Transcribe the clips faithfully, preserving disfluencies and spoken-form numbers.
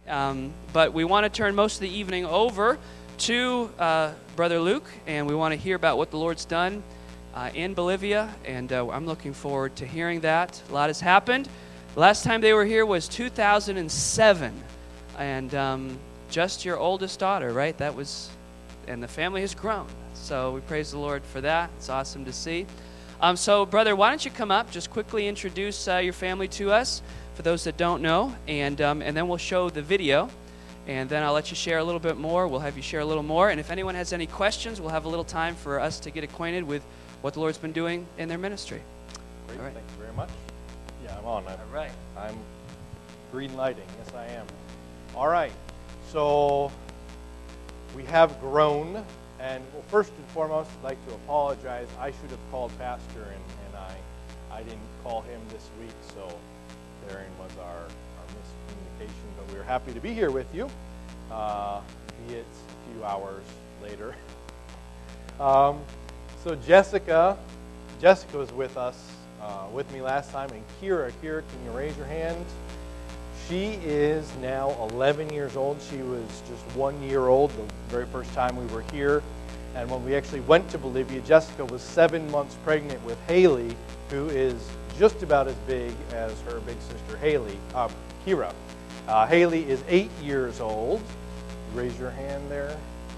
Um, but we want to turn most of the evening over to uh, Brother Luke, and we want to hear about what the Lord's done uh, in Bolivia, and uh, I'm looking forward to hearing that. A lot has happened. The last time they were here was two thousand seven, and um, just your oldest daughter, right? That was, and the family has grown. So we praise the Lord for that. It's awesome to see. Um, so, brother, why don't you come up, just quickly introduce uh, your family to us, for those that don't know, and um, and then we'll show the video, and then I'll let you share a little bit more. We'll have you share a little more, and if anyone has any questions, we'll have a little time for us to get acquainted with what the Lord's been doing in their ministry. Great, All right. Thank you very much. Yeah, I'm on. I'm, All right. I'm green lighting. Yes, I am. All right. So we have grown. And well, first and foremost, I'd like to apologize. I should have called Pastor, and, and I I didn't call him this week, so therein was our, our miscommunication. But we're happy to be here with you, uh, be it a few hours later. Um, so Jessica, Jessica was with us, uh, with me last time, and Kira, Kira, can you raise your hand? She is now eleven years old. She was just one year old the very first time we were here. And when we actually went to Bolivia, Jessica was seven months pregnant with Haley, who is just about as big as her big sister Haley, uh, Kira. Uh, Haley is eight years old. Raise your hand there.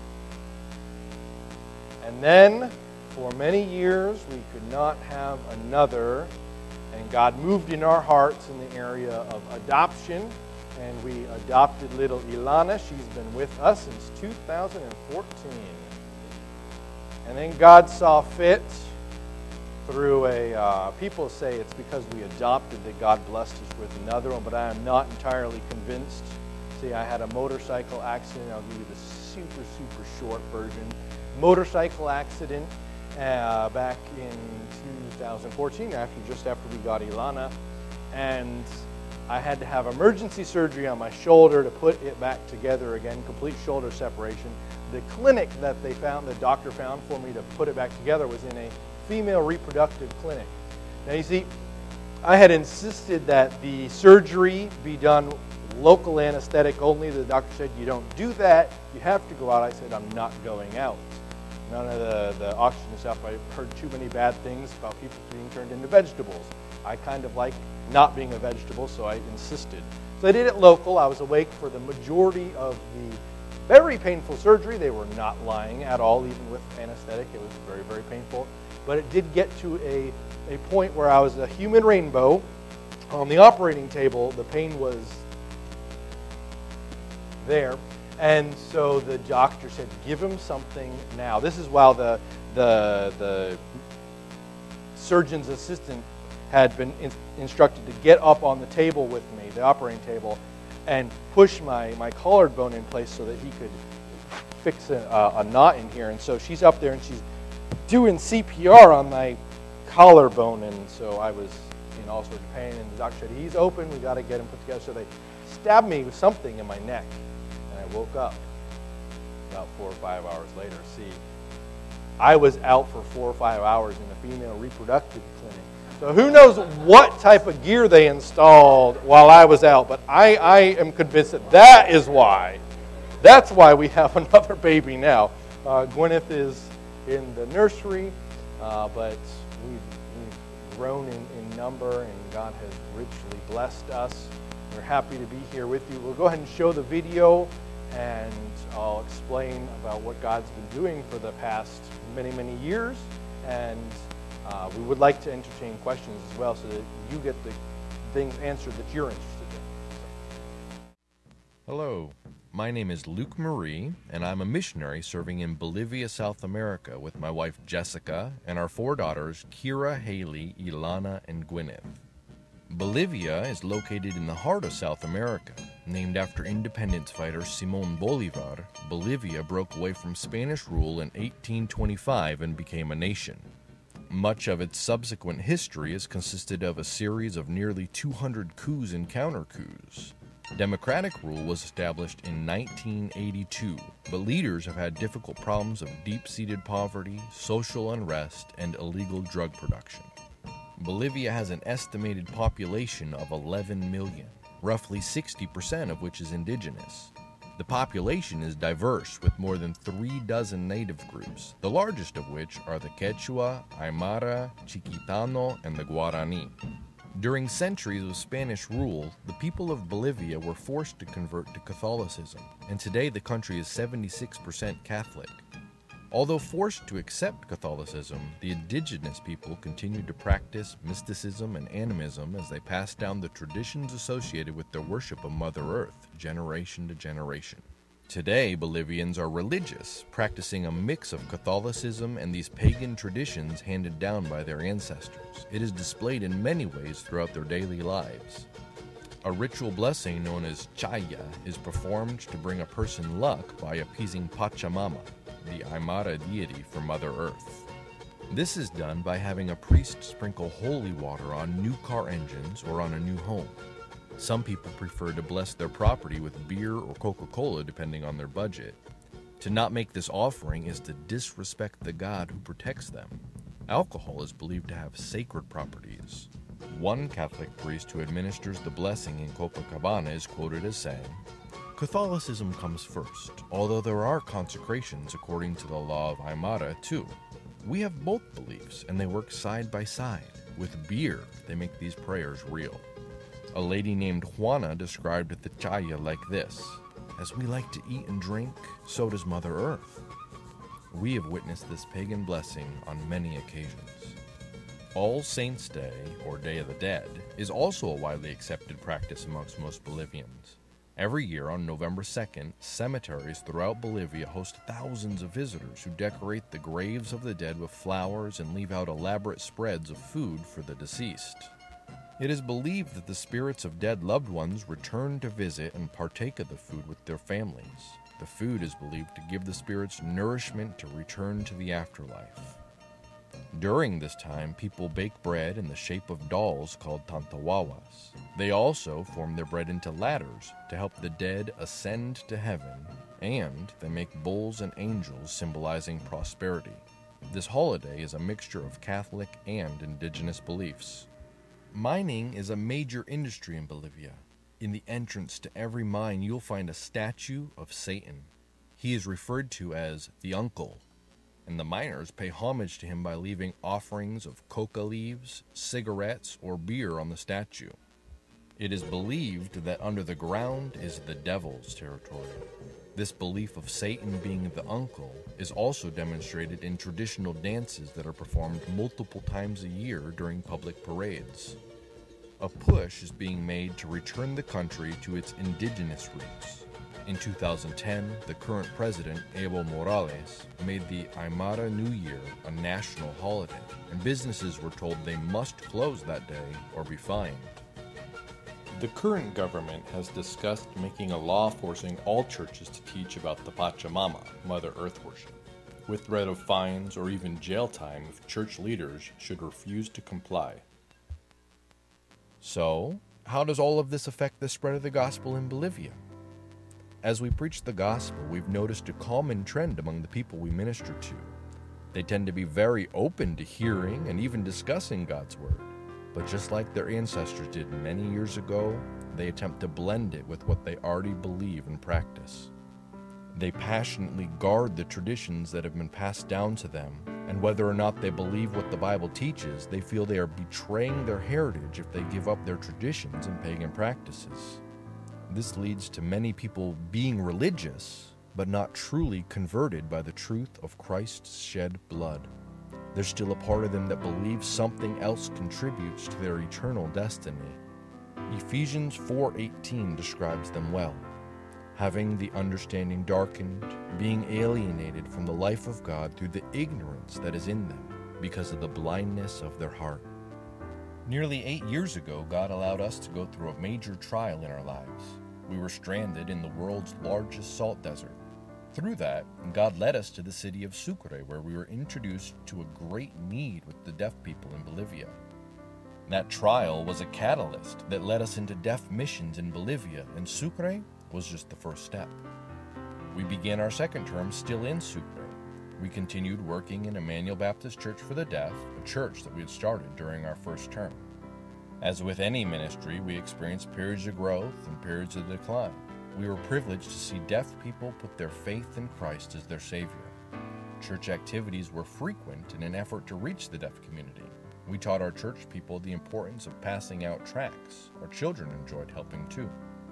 And then, for many years, we could not have another. And God moved in our hearts in the area of adoption, and we adopted little Ilana. She's been with us since two thousand fourteen. And then God saw fit through a, uh, people say it's because we adopted that God blessed us with another one, but I am not entirely convinced. See, I had a motorcycle accident. I'll give you the super, super short version. Motorcycle accident. Uh, back in two thousand fourteen, after just after we got Ilana, and I had to have emergency surgery on my shoulder to put it back together again, complete shoulder separation. The clinic that they found, the doctor found for me to put it back together, was in a female reproductive clinic. Now you see, I had insisted that the surgery be done local anesthetic only. The doctor said, you don't do that, you have to go out. I said, I'm not going out. None of the, the oxygen stuff. I heard too many bad things about people being turned into vegetables. I kind of like not being a vegetable, so I insisted. So I did it local. I was awake for the majority of the very painful surgery. They were not lying at all, even with anesthetic. It was very, very painful. But it did get to a, a point where I was a human rainbow. On the operating table, the pain was there. And so the doctor said, give him something now. This is while the the the surgeon's assistant had been in, instructed to get up on the table with me, the operating table, and push my, my collarbone in place so that he could fix a, a, a knot in here. And so she's up there and she's doing C P R on my collarbone. And so I was in all sorts of pain. And the doctor said, he's open, we got to get him put together. So they stabbed me with something in my neck. I woke up about four or five hours later. See, I was out for four or five hours in a female reproductive clinic. So who knows what type of gear they installed while I was out, but I, I am convinced that that is why. That's why we have another baby now. Uh, Gwyneth is in the nursery, uh, but we've, we've grown in, in number, and God has richly blessed us. We're happy to be here with you. We'll go ahead and show the video, and I'll explain about what God's been doing for the past many, many years. And uh, we would like to entertain questions as well so that you get the things answered that you're interested in. Hello, my name is Luke Marie, and I'm a missionary serving in Bolivia, South America with my wife Jessica and our four daughters, Kira, Haley, Ilana, and Gwyneth. Bolivia is located in the heart of South America. Named after independence fighter Simón Bolívar, Bolivia broke away from Spanish rule in eighteen twenty-five and became a nation. Much of its subsequent history has consisted of a series of nearly two hundred coups and counter-coups. Democratic rule was established in nineteen eighty-two, but leaders have had difficult problems of deep-seated poverty, social unrest, and illegal drug production. Bolivia has an estimated population of eleven million. roughly sixty percent of which is indigenous. The population is diverse with more than three dozen native groups, the largest of which are the Quechua, Aymara, Chiquitano, and the Guarani. During centuries of Spanish rule, the people of Bolivia were forced to convert to Catholicism, and today the country is seventy-six percent Catholic. Although forced to accept Catholicism, the indigenous people continued to practice mysticism and animism as they passed down the traditions associated with their worship of Mother Earth, generation to generation. Today, Bolivians are religious, practicing a mix of Catholicism and these pagan traditions handed down by their ancestors. It is displayed in many ways throughout their daily lives. A ritual blessing known as chaya is performed to bring a person luck by appeasing Pachamama, the Aymara deity for Mother Earth. This is done by having a priest sprinkle holy water on new car engines or on a new home. Some people prefer to bless their property with beer or Coca-Cola depending on their budget. To not make this offering is to disrespect the God who protects them. Alcohol is believed to have sacred properties. One Catholic priest who administers the blessing in Copacabana is quoted as saying, "Catholicism comes first, although there are consecrations according to the law of Aymara too. We have both beliefs, and they work side by side. With beer, they make these prayers real." A lady named Juana described the chaya like this: "As we like to eat and drink, so does Mother Earth." We have witnessed this pagan blessing on many occasions. All Saints' Day, or Day of the Dead, is also a widely accepted practice amongst most Bolivians. Every year on November second, cemeteries throughout Bolivia host thousands of visitors who decorate the graves of the dead with flowers and leave out elaborate spreads of food for the deceased. It is believed that the spirits of dead loved ones return to visit and partake of the food with their families. The food is believed to give the spirits nourishment to return to the afterlife. During this time, people bake bread in the shape of dolls called tantawawas. They also form their bread into ladders to help the dead ascend to heaven, and they make bulls and angels symbolizing prosperity. This holiday is a mixture of Catholic and indigenous beliefs. Mining is a major industry in Bolivia. In the entrance to every mine, you'll find a statue of Satan. He is referred to as the Uncle, and the miners pay homage to him by leaving offerings of coca leaves, cigarettes, or beer on the statue. It is believed that under the ground is the devil's territory. This belief of Satan being the uncle is also demonstrated in traditional dances that are performed multiple times a year during public parades. A push is being made to return the country to its indigenous roots. In two thousand ten, the current president, Evo Morales, made the Aymara New Year a national holiday, and businesses were told they must close that day or be fined. The current government has discussed making a law forcing all churches to teach about the Pachamama, Mother Earth worship, with threat of fines or even jail time if church leaders should refuse to comply. So, how does all of this affect the spread of the gospel in Bolivia? As we preach the gospel, we've noticed a common trend among the people we minister to. They tend to be very open to hearing and even discussing God's word. But just like their ancestors did many years ago, they attempt to blend it with what they already believe and practice. They passionately guard the traditions that have been passed down to them, and whether or not they believe what the Bible teaches, they feel they are betraying their heritage if they give up their traditions and pagan practices. This leads to many people being religious, but not truly converted by the truth of Christ's shed blood. There's still a part of them that believes something else contributes to their eternal destiny. Ephesians four eighteen describes them well. Having the understanding darkened, being alienated from the life of God through the ignorance that is in them, because of the blindness of their heart. Nearly eight years ago, God allowed us to go through a major trial in our lives. We were stranded in the world's largest salt desert. Through that, God led us to the city of Sucre, where we were introduced to a great need with the deaf people in Bolivia. That trial was a catalyst that led us into deaf missions in Bolivia, and Sucre was just the first step. We began our second term still in Sucre. We continued working in Emmanuel Baptist Church for the Deaf, a church that we had started during our first term. As with any ministry, we experience periods of growth and periods of decline. We were privileged to see deaf people put their faith in Christ as their Savior. Church activities were frequent in an effort to reach the deaf community. We taught our church people the importance of passing out tracts. Our children enjoyed helping too.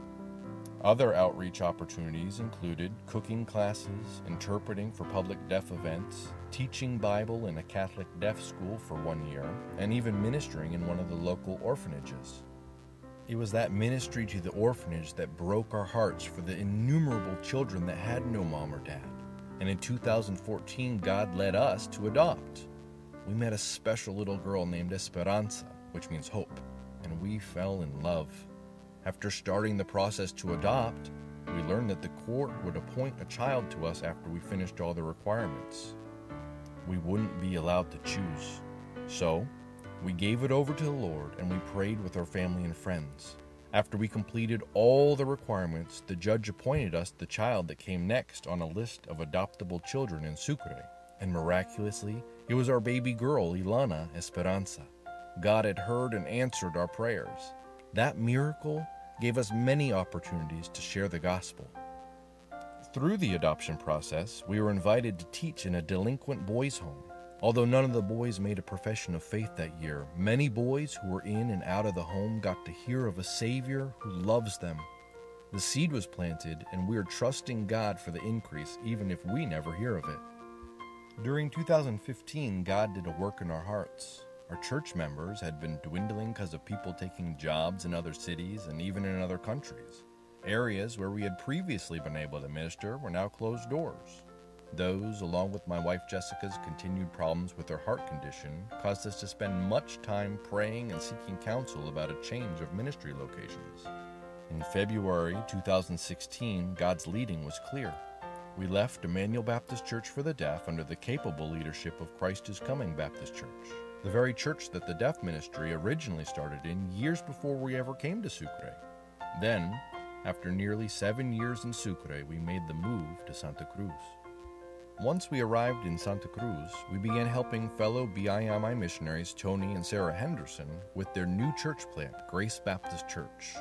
Other outreach opportunities included cooking classes, interpreting for public deaf events, teaching Bible in a Catholic deaf school for one year, and even ministering in one of the local orphanages. It was that ministry to the orphanage that broke our hearts for the innumerable children that had no mom or dad. And in two thousand fourteen, God led us to adopt. We met a special little girl named Esperanza, which means hope, and we fell in love. After starting the process to adopt, we learned that the court would appoint a child to us after we finished all the requirements. We wouldn't be allowed to choose. So, we gave it over to the Lord and we prayed with our family and friends. After we completed all the requirements, the judge appointed us the child that came next on a list of adoptable children in Sucre. And miraculously, it was our baby girl, Ilana Esperanza. God had heard and answered our prayers. That miracle gave us many opportunities to share the gospel. Through the adoption process, we were invited to teach in a delinquent boys' home. Although none of the boys made a profession of faith that year, many boys who were in and out of the home got to hear of a Savior who loves them. The seed was planted, and we are trusting God for the increase, even if we never hear of it. During two thousand fifteen, God did a work in our hearts. Our church members had been dwindling because of people taking jobs in other cities and even in other countries. Areas where we had previously been able to minister were now closed doors. Those, along with my wife Jessica's continued problems with her heart condition, caused us to spend much time praying and seeking counsel about a change of ministry locations. In February two thousand sixteen, God's leading was clear. We left Emmanuel Baptist Church for the Deaf under the capable leadership of Christ is Coming Baptist Church, the very church that the deaf ministry originally started in years before we ever came to Sucre. Then, after nearly seven years in Sucre, we made the move to Santa Cruz. Once we arrived in Santa Cruz, we began helping fellow B I M I missionaries Tony and Sarah Henderson with their new church plant, Grace Baptist Church.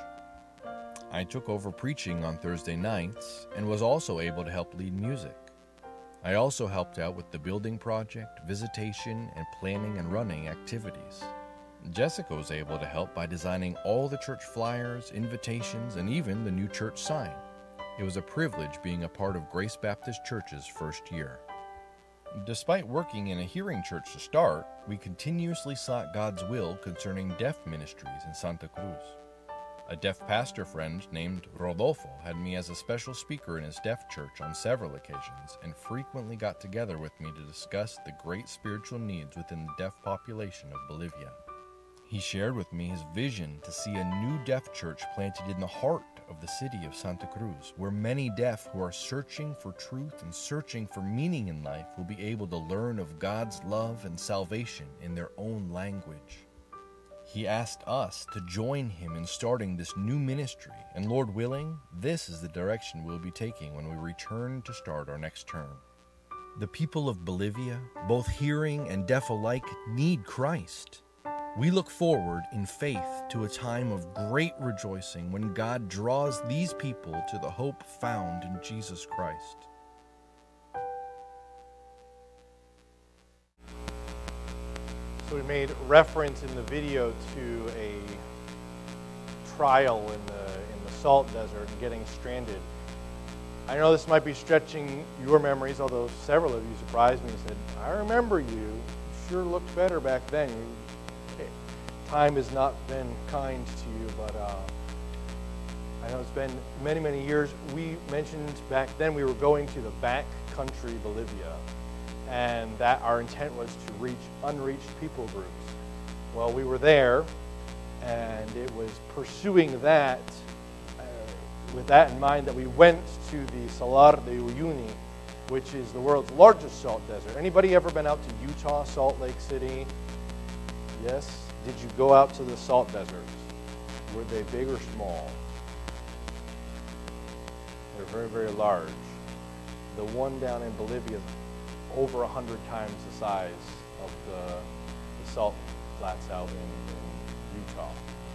I took over preaching on Thursday nights and was also able to help lead music. I also helped out with the building project, visitation, and planning and running activities. Jessica was able to help by designing all the church flyers, invitations, and even the new church sign. It was a privilege being a part of Grace Baptist Church's first year. Despite working in a hearing church to start, we continuously sought God's will concerning deaf ministries in Santa Cruz. A deaf pastor friend named Rodolfo had me as a special speaker in his deaf church on several occasions and frequently got together with me to discuss the great spiritual needs within the deaf population of Bolivia. He shared with me his vision to see a new deaf church planted in the heart of the city of Santa Cruz, where many deaf who are searching for truth and searching for meaning in life will be able to learn of God's love and salvation in their own language. He asked us to join him in starting this new ministry, and Lord willing, this is the direction we'll be taking when we return to start our next term. The people of Bolivia, both hearing and deaf alike, need Christ. We look forward in faith to a time of great rejoicing when God draws these people to the hope found in Jesus Christ. So we made reference in the video to a trial in the in the salt desert and getting stranded. I know this might be stretching your memories, although several of you surprised me and said, I remember you. You sure looked better back then. You, okay. Time has not been kind to you, but uh, I know it's been many, many years. We mentioned back then we were going to the back country Bolivia, and that our intent was to reach unreached people groups. Well, we were there, and it was pursuing that, uh, with that in mind, that we went to the Salar de Uyuni, which is the world's largest salt desert. Anybody ever been out to Utah, Salt Lake City? Yes? Did you go out to the salt deserts? Were they big or small? They're very, very large. The one down in Bolivia is over a hundred times the size of the, the salt flats out in, in Utah.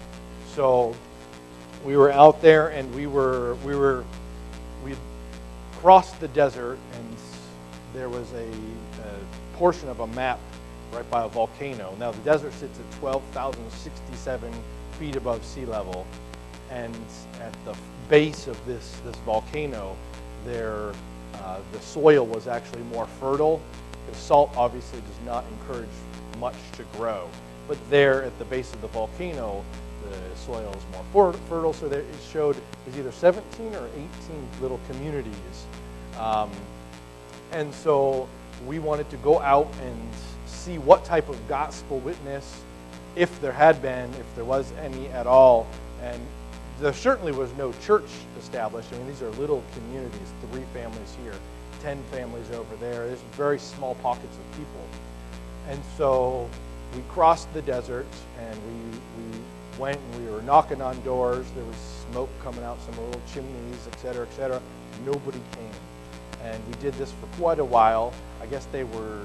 so we were out there, and we were we were we crossed the desert, and there was a, a portion of a map right by a volcano. Now the desert sits at twelve thousand sixty-seven feet above sea level, and at the base of this this volcano, there uh, the soil was actually more fertile. Because salt obviously does not encourage much to grow, but there at the base of the volcano, the soil is more fertile. So there it showed it was either seventeen or eighteen little communities, um, and so we wanted to go out and see what type of gospel witness, if there had been, if there was any at all. And there certainly was no church established. I mean, these are little communities, three families here, ten families over there. There's very small pockets of people. And so we crossed the desert, and we, we went and we were knocking on doors. There was smoke coming out some little chimneys, et cetera, et cetera. Nobody came. And we did this for quite a while. I guess they were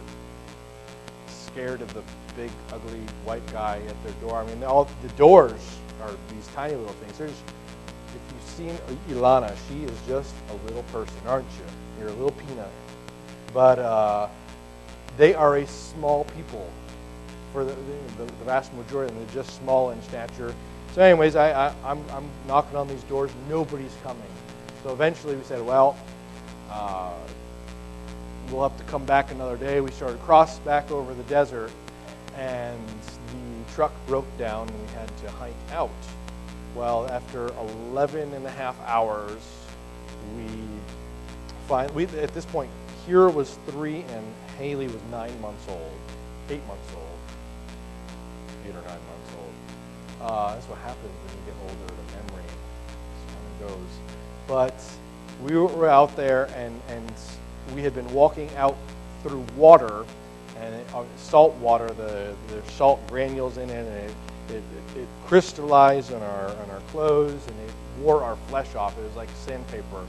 scared of the big, ugly white guy at their door. I mean, all the doors are these tiny little things. There's, if you've seen Ilana, she is just a little person, aren't you? You're a little peanut. But uh, they are a small people. For the, the, the vast majority of them, they're just small in stature. So anyways, I, I, I'm, I'm knocking on these doors. Nobody's coming. So eventually we said, well, uh, we'll have to come back another day. We started cross back over the desert, and the truck broke down, and we had to hike out. Well, after eleven and a half hours, we find we at this point, Kira was three and Haley was nine months old, eight months old, eight or nine months old. Uh, that's what happens when you get older. The memory just kind of goes. But we were out there, and and we had been walking out through water, and it, uh, salt water. The there's salt granules in it, and it, it, it, it crystallized on our on our clothes, and it wore our flesh off. It was like sandpaper.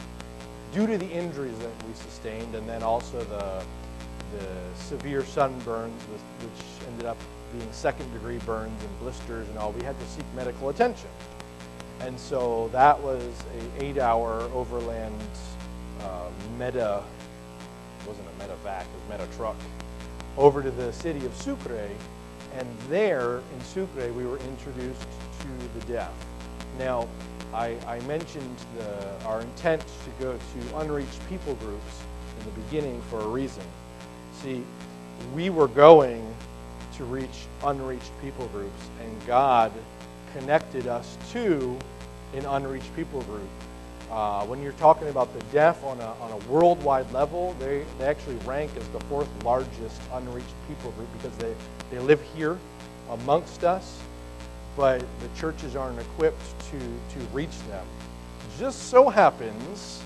Due to the injuries that we sustained, and then also the the severe sunburns, which ended up being second-degree burns and blisters and all, we had to seek medical attention. And so that was a eight-hour overland uh, meta, it wasn't a medevac, it was meta truck, over to the city of Sucre. And there in Sucre, we were introduced to the deaf. Now, I, I mentioned the, our intent to go to unreached people groups in the beginning for a reason. See, we were going to reach unreached people groups, and God connected us to an unreached people group. Uh, when you're talking about the deaf on a, on a worldwide level, they, they actually rank as the fourth largest unreached people group because they, they live here amongst us, but the churches aren't equipped to, to reach them. Just so happens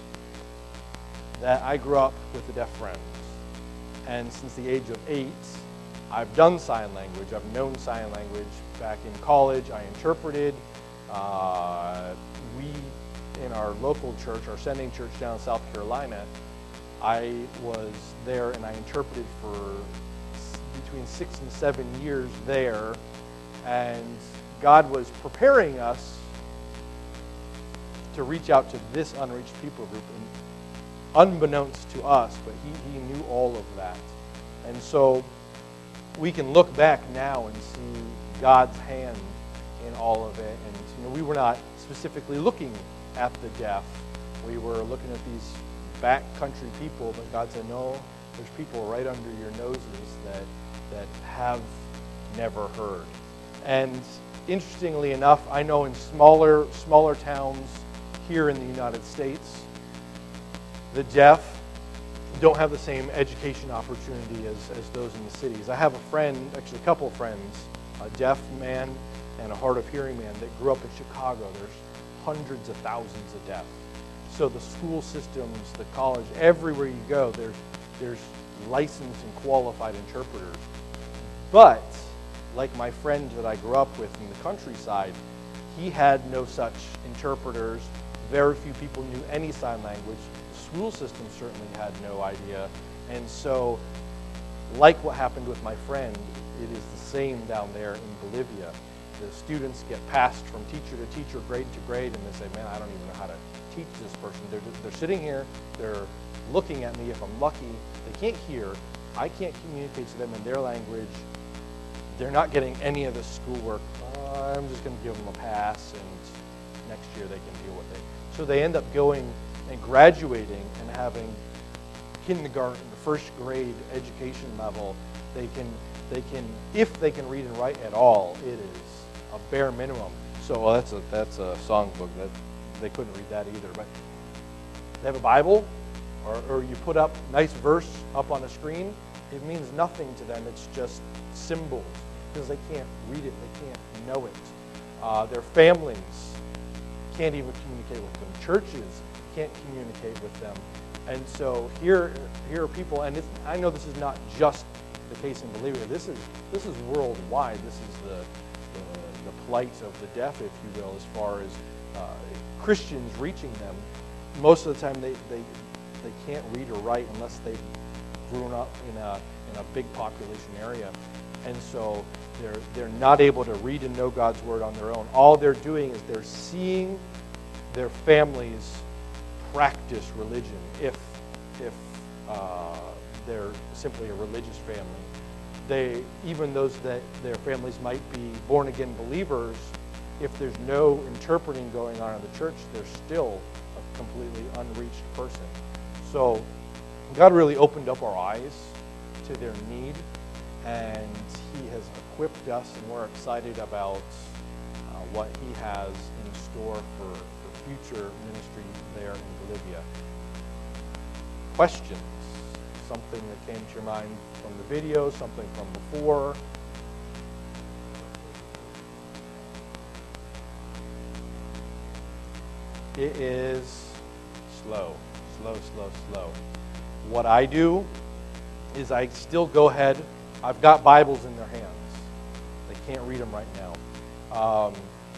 that I grew up with a deaf friend. And since the age of eight, I've done sign language. I've known sign language. Back in college, I interpreted. Uh, we, in our local church, our sending church down in South Carolina, I was there and I interpreted for between six and seven years there. And God was preparing us to reach out to this unreached people group, and unbeknownst to us, but he, he knew all of that. And so we can look back now and see God's hand in all of it. And you know, we were not specifically looking at the deaf. We were looking at these backcountry people, but God said, no, there's people right under your noses that that have never heard. And interestingly enough, I know in smaller smaller towns here in the United States, the deaf don't have the same education opportunity as, as those in the cities. I have a friend, actually a couple of friends, a deaf man and a hard of hearing man that grew up in Chicago. There's hundreds of thousands of deaf. So the school systems, the college, everywhere you go, there's there's licensed and qualified interpreters. But like my friend that I grew up with in the countryside, he had no such interpreters. Very few people knew any sign language. The school system certainly had no idea. And so, like what happened with my friend, it is the same down there in Bolivia. the students get passed from teacher to teacher, grade to grade, and they say, man, I don't even know how to teach this person. They're, they're sitting here, they're looking at me. If I'm lucky, they can't hear. I can't communicate to them in their language. They're not getting any of the schoolwork. Uh, I'm just going to give them a pass, and next year they can deal with it. So they end up going and graduating and having kindergarten, the first grade education level. They can, they can, if they can read and write at all, it is a bare minimum. So well, that's a that's a songbook that they couldn't read that either. But they have a Bible, or, or you put up a nice verse up on a screen. It means nothing to them. It's just symbols because they can't read it. They can't know it. Uh, their families can't even communicate with them. Churches can't communicate with them. And so here, here are people, and it's, I know this is not just the case in Bolivia. This is this is worldwide. This is the the, the plight of the deaf, if you will, as far as uh, Christians reaching them. Most of the time, they, they they can't read or write unless they've grown up in a in a big population area, and so they're they're not able to read and know God's word on their own. All they're doing is they're seeing their families practice religion, if if uh, they're simply a religious family. They, even those that their families might be born again believers, if there's no interpreting going on in the church, they're still a completely unreached person. So God really opened up our eyes to their need, and He has equipped us, and we're excited about uh, what He has in store for, for future ministry there in Bolivia. Questions? Something that came to your mind from the video, something from before? It is slow, slow, slow, slow. What I do is I still go ahead. I've got Bibles in their hands. They can't read them right now. Um,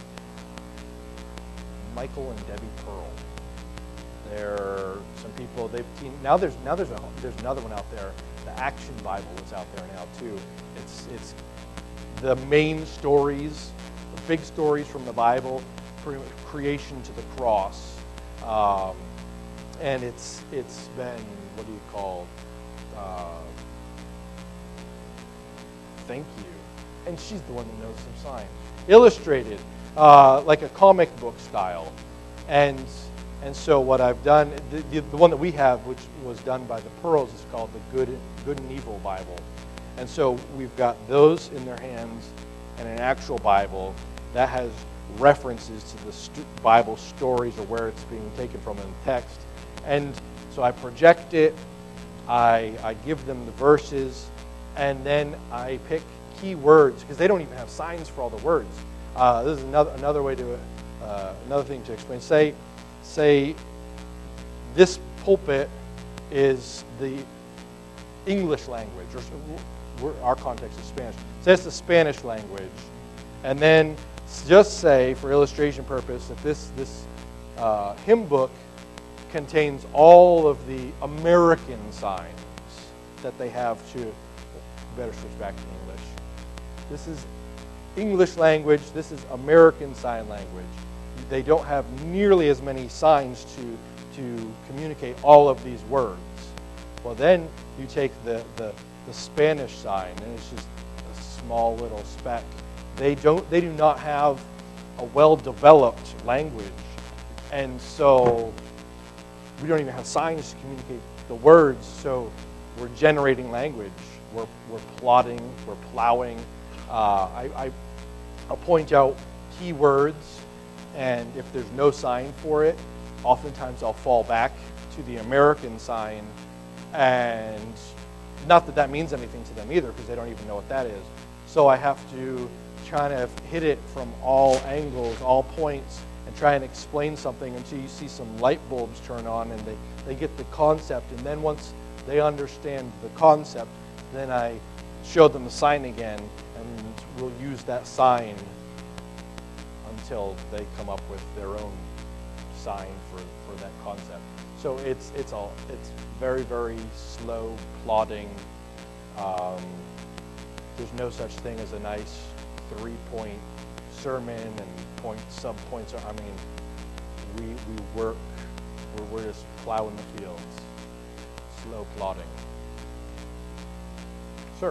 Michael and Debbie Pearl. There are some people they've seen. Now there's now there's a there's another one out there. The Action Bible is out there now too. It's it's the main stories, the big stories from the Bible, from creation to the cross, um, and it's it's been what do you call? Uh, thank you. And she's the one that knows some sign. Illustrated, uh, like a comic book style, and. And so what I've done, the, the, the one that we have, which was done by the Pearls, is called the Good, Good and Evil Bible. And so we've got those in their hands and an actual Bible that has references to the st- Bible stories or where it's being taken from in the text. And so I project it, I, I give them the verses, and then I pick key words, because they don't even have signs for all the words. Uh, this is another, another way to, uh, another thing to explain. Say, Say this pulpit is the English language, or our context is Spanish. Say it's the Spanish language, and then just say, for illustration purpose, that this this uh, hymn book contains all of the American signs that they have to. Better switch back to English. This is English language. This is American Sign Language. They don't have nearly as many signs to to communicate all of these words. Well, then you take the, the, the Spanish sign, and it's just a small little speck. They don't they do not have a well-developed language, and so we don't even have signs to communicate the words. So we're generating language. We're we're plotting. We're plowing. Uh, I, I I'll point out key words. And if there's no sign for it, oftentimes I'll fall back to the American sign. And not that that means anything to them either, because they don't even know what that is. So I have to try to hit it from all angles, all points, and try and explain something until you see some light bulbs turn on and they, they get the concept. And then once they understand the concept, then I show them the sign again, and we'll use that sign until they come up with their own sign for, for that concept. So it's it's all it's very very slow plodding. Um, there's no such thing as a nice three-point sermon and point sub points. I mean, we we work. We're, we're just plowing the fields, slow plodding. Sir.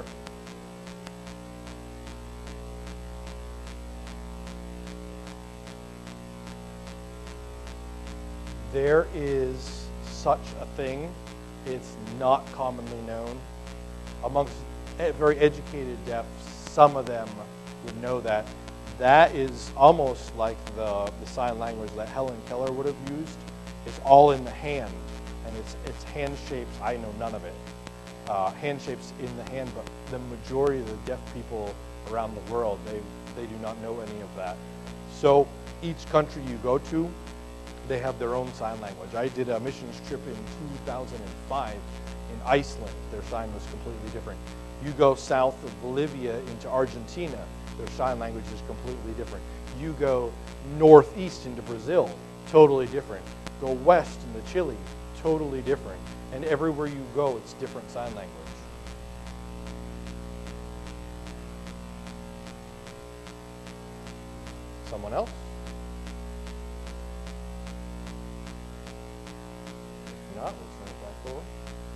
There is such a thing. It's not commonly known. Amongst very educated deaf, some of them would know that. That is almost like the, the sign language that Helen Keller would have used. It's all in the hand, and it's, it's hand shapes. I know none of it. Uh, hand shapes in the hand, but the majority of the deaf people around the world, they, they do not know any of that. So each country you go to, they have their own sign language. I did a missions trip in two thousand five in Iceland. Their sign was completely different. You go south of Bolivia into Argentina, their sign language is completely different. You go northeast into Brazil, totally different. Go west into Chile, totally different. And everywhere you go, it's different sign language. Someone else? If not, we'll turn it back over.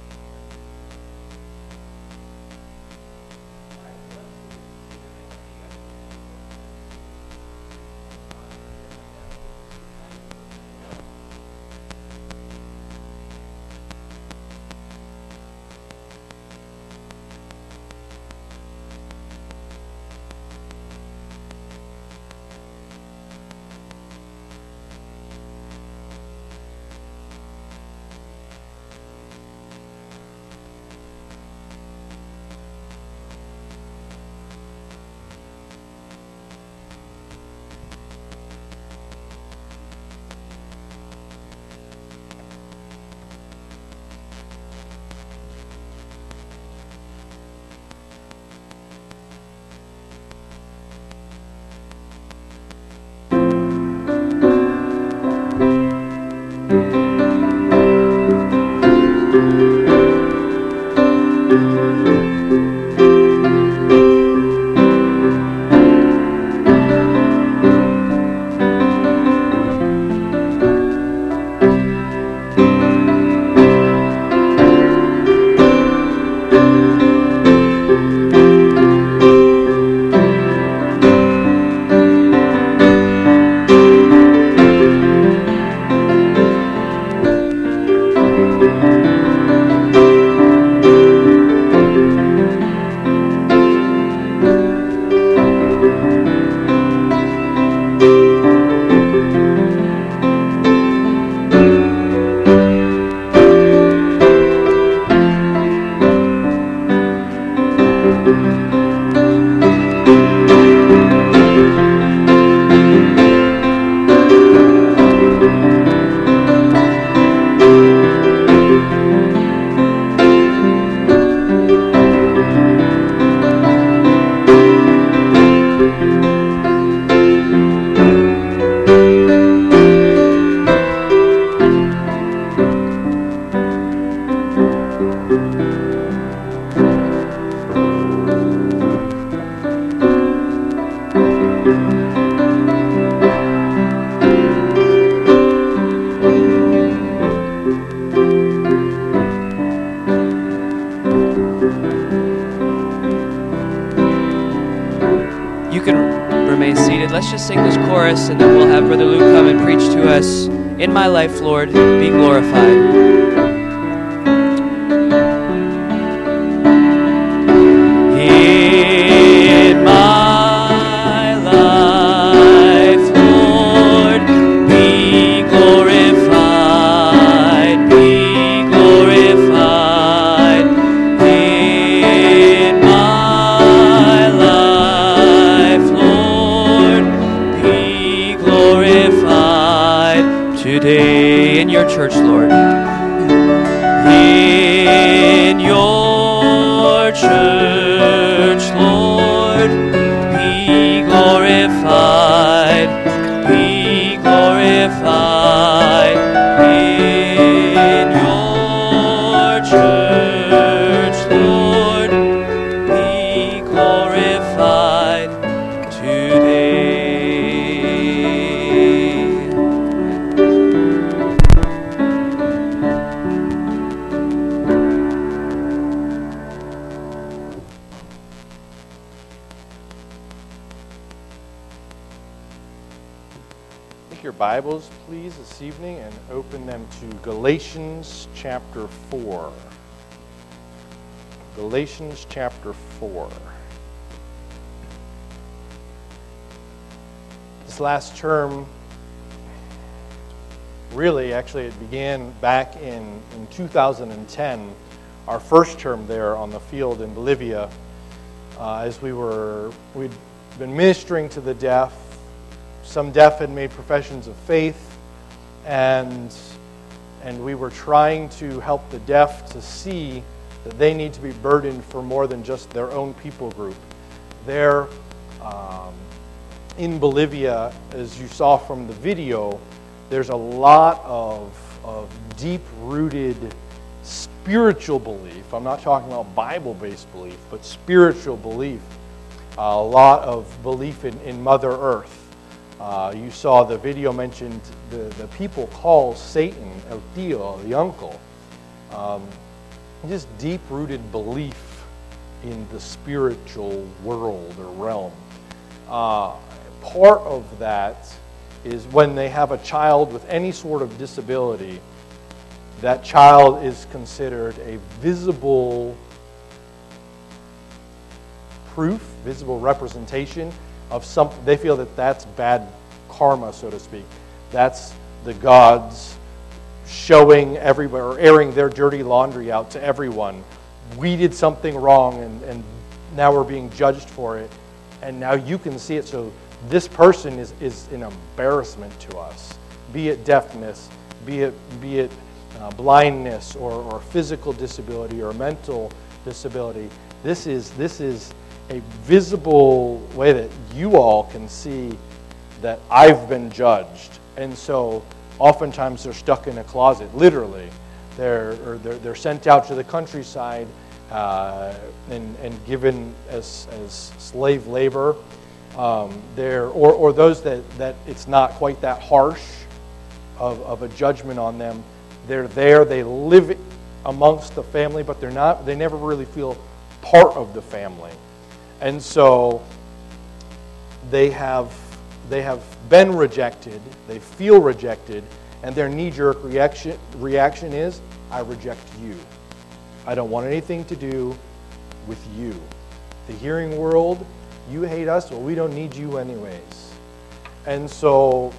Let's just sing this chorus, and then we'll have Brother Luke come and preach to us. In my life, Lord, be glorified. Church, Lord, in your church, Lord, be glorified, be glorified. In your church, Lord, be glorified today. Bibles, please, this evening and open them to Galatians chapter four. Galatians chapter four. This last term, really, actually, it began back in, in two thousand ten, our first term there on the field in Bolivia, uh, as we were, we'd been ministering to the deaf. Some deaf had made professions of faith, and and we were trying to help the deaf to see that they need to be burdened for more than just their own people group. There, um, in Bolivia, as you saw from the video, there's a lot of, of deep-rooted spiritual belief. I'm not talking about Bible-based belief, but spiritual belief. A lot of belief in, in Mother Earth. Uh, you saw the video mentioned the, the people call Satan El Tío, the uncle. Um, just deep-rooted belief in the spiritual world or realm. Uh, part of that is when they have a child with any sort of disability, that child is considered a visible proof, visible representation of something. They feel that that's bad karma, so to speak. That's the gods showing everywhere, or airing their dirty laundry out to everyone. We did something wrong, and, and now we're being judged for it, and now you can see it, so this person is, is an embarrassment to us, be it deafness, be it, be it uh, blindness, or, or physical disability, or mental disability. This is, this is a visible way that you all can see that I've been judged. And so oftentimes they're stuck in a closet, literally. They're, or they're, they're sent out to the countryside uh, and, and given as, as slave labor. Um, they're, or, or those that, that it's not quite that harsh of, of a judgment on them. They're there, they live amongst the family, but they're not, they never really feel part of the family. And so they have, they have been rejected, they feel rejected, and their knee-jerk reaction, reaction is, I reject you. I don't want anything to do with you. The hearing world, you hate us, well, we don't need you anyways. And so,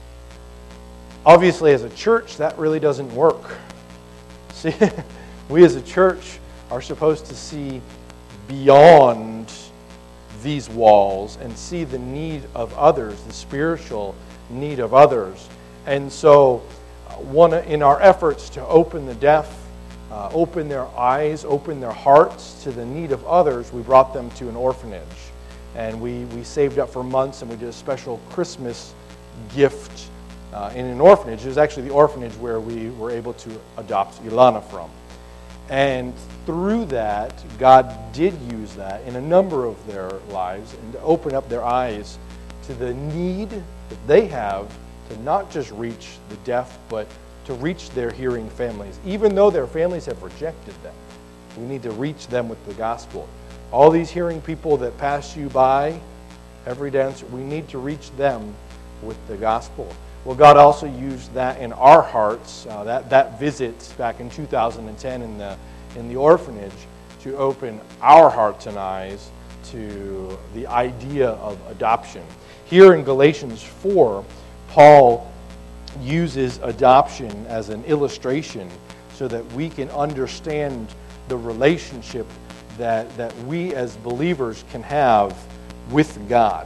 obviously as a church, that really doesn't work. See, we as a church are supposed to see beyond these walls and see the need of others, the spiritual need of others. And so, uh, one in our efforts to open the deaf, uh, open their eyes, open their hearts to the need of others, we brought them to an orphanage. And we, we saved up for months, and we did a special Christmas gift uh, in an orphanage. It was actually the orphanage where we were able to adopt Ilana from. And through that, God did use that in a number of their lives and to open up their eyes to the need that they have to not just reach the deaf, but to reach their hearing families. Even though their families have rejected them, we need to reach them with the gospel. All these hearing people that pass you by every day, we need to reach them with the gospel. Well, God also used that in our hearts, uh, that, that visit back in two thousand ten in the, in the orphanage, to open our hearts and eyes to the idea of adoption. Here in Galatians four, Paul uses adoption as an illustration so that we can understand the relationship that, that we as believers can have with God.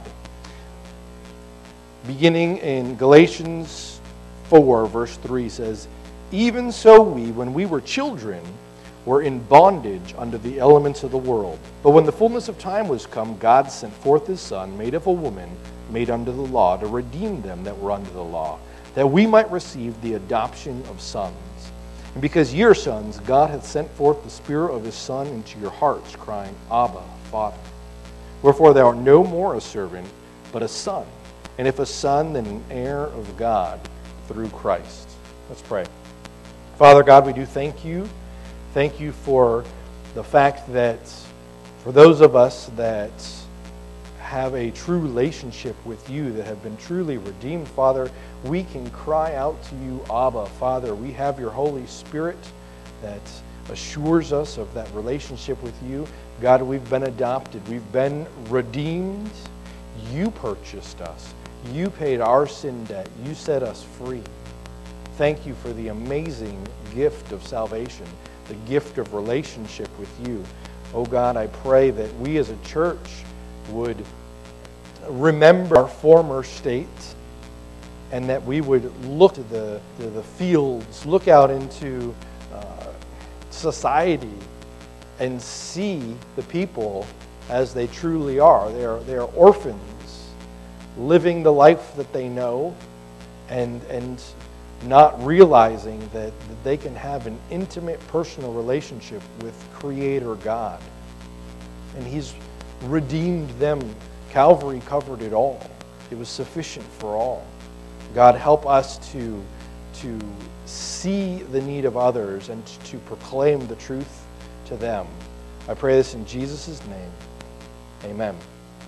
Beginning in Galatians four, verse three says, even so we, when we were children, were in bondage under the elements of the world. But when the fullness of time was come, God sent forth his Son, made of a woman, made under the law, to redeem them that were under the law, that we might receive the adoption of sons. And because ye are sons, God hath sent forth the Spirit of his Son into your hearts, crying, Abba, Father. Wherefore thou art no more a servant, but a son. And if a son, then an heir of God through Christ. Let's pray. Father God, we do thank you. Thank you for the fact that for those of us that have a true relationship with you, that have been truly redeemed, Father, we can cry out to you, Abba, Father. We have your Holy Spirit that assures us of that relationship with you. God, we've been adopted. We've been redeemed. You purchased us. You paid our sin debt. You set us free. Thank you for the amazing gift of salvation, the gift of relationship with you. Oh God, I pray that we as a church would remember our former state, and that we would look to the, to the fields, look out into uh, society, and see the people as they truly are. They are, they are orphans, living the life that they know, and, and not realizing that, that they can have an intimate, personal relationship with Creator God. And He's redeemed them. Calvary covered it all. It was sufficient for all. God, help us to, to see the need of others and to proclaim the truth to them. I pray this in Jesus' name. Amen.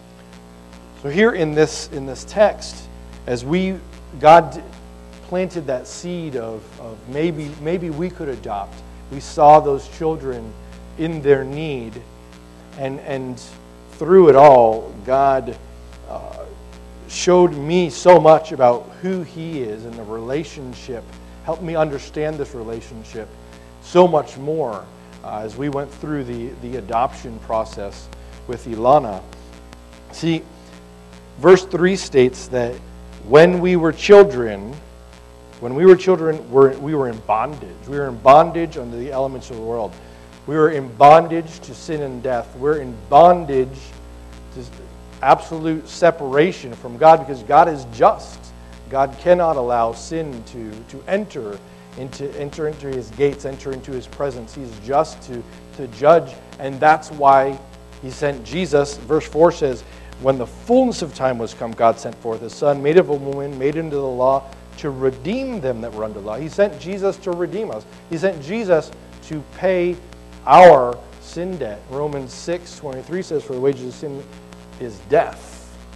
So here in this in this text, as we God planted that seed of, of maybe maybe we could adopt. We saw those children in their need, and and through it all, God uh, showed me so much about who He is and the relationship. Helped me understand this relationship so much more uh, as we went through the, the adoption process with Ilana. See, verse three states that when we were children, when we were children, we're, we were in bondage. We were in bondage under the elements of the world. We were in bondage to sin and death. We're in bondage to absolute separation from God, because God is just. God cannot allow sin to, to enter into enter into His gates, enter into His presence. He's just to, to judge, and that's why He sent Jesus. Verse four says, when the fullness of time was come, God sent forth His Son, made of a woman, made into the law, to redeem them that were under the law. He sent Jesus to redeem us. He sent Jesus to pay our sin debt. Romans six twenty-three says, for the wages of sin is death.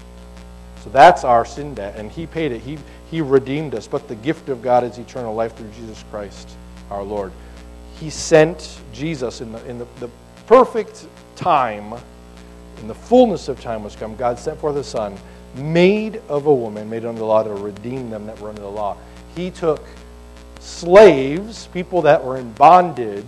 So that's our sin debt, and He paid it. He, he redeemed us. But the gift of God is eternal life through Jesus Christ, our Lord. He sent Jesus in the in the, the perfect time, in the fullness of time was come. God sent forth His Son, made of a woman, made under the law, to redeem them that were under the law. He took slaves, people that were in bondage,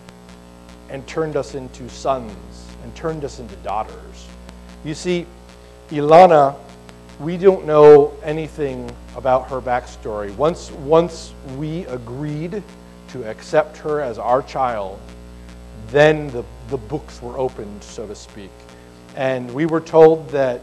and turned us into sons, and turned us into daughters. You see, Ilana, we don't know anything about her backstory. Once, once we agreed to accept her as our child, then the, the books were opened, so to speak. And we were told that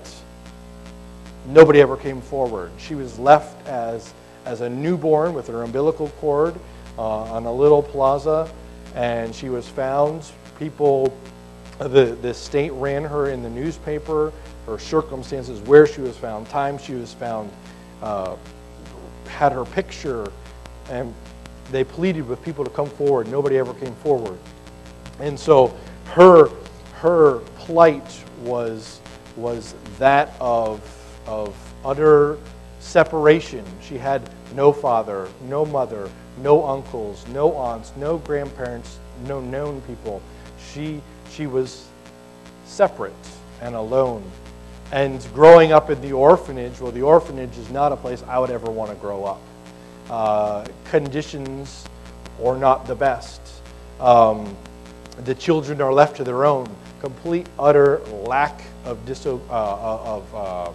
nobody ever came forward. She was left as, as a newborn with her umbilical cord uh, on a little plaza, and she was found. People, the, the state ran her in the newspaper, her circumstances, where she was found, time she was found, uh, had her picture, and they pleaded with people to come forward. Nobody ever came forward. And so her, her plight was, was that of, of utter separation. She had no father, no mother, no uncles, no aunts, no grandparents, no known people. She, she was separate and alone. And growing up in the orphanage, well, the orphanage is not a place I would ever want to grow up. Uh, conditions are not the best. Um, the children are left to their own. Complete, utter lack of diso- uh, of uh,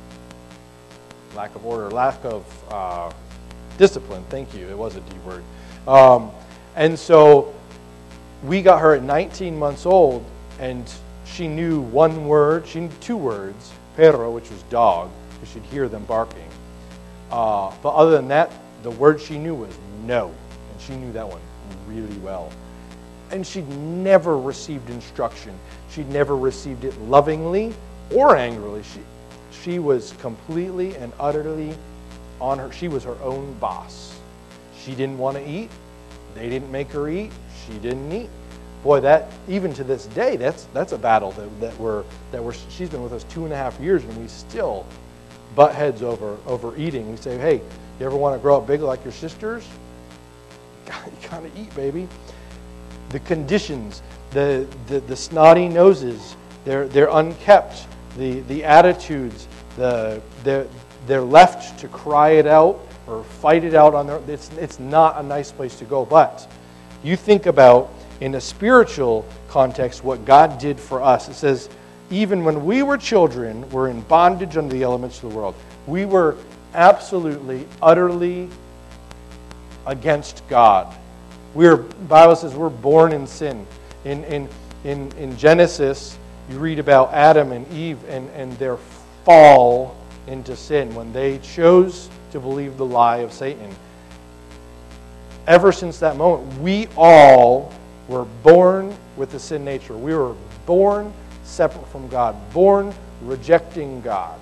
lack of order, lack of uh, discipline. Thank you. It was a D word. Um, and so we got her at nineteen months old, and she knew one word. She knew two words, perro, which was dog, because she'd hear them barking. Uh, but other than that, the word she knew was no, and she knew that one really well. And she'd never received instruction. She'd never received it lovingly or angrily. She, she was completely and utterly on her. She was her own boss. She didn't want to eat. They didn't make her eat. She didn't eat. boy, that even to this day, that's that's a battle that, that we're that we're. She's been with us two and a half years, and we still butt heads over over eating. We say, hey, you ever want to grow up big like your sisters? You gotta eat, baby. The conditions, the the, the snotty noses, they're they're unkept. The the attitudes, the they're they're left to cry it out or fight it out on their. It's it's not a nice place to go. But you think about in a spiritual context what God did for us. It says, even when we were children, we're in bondage under the elements of the world. We were absolutely, utterly against God. We're, the Bible says we're born in sin. In, in, in, in Genesis, you read about Adam and Eve and, and their fall into sin when they chose to believe the lie of Satan. Ever since that moment, we all were born with the sin nature. We were born separate from God, born rejecting God.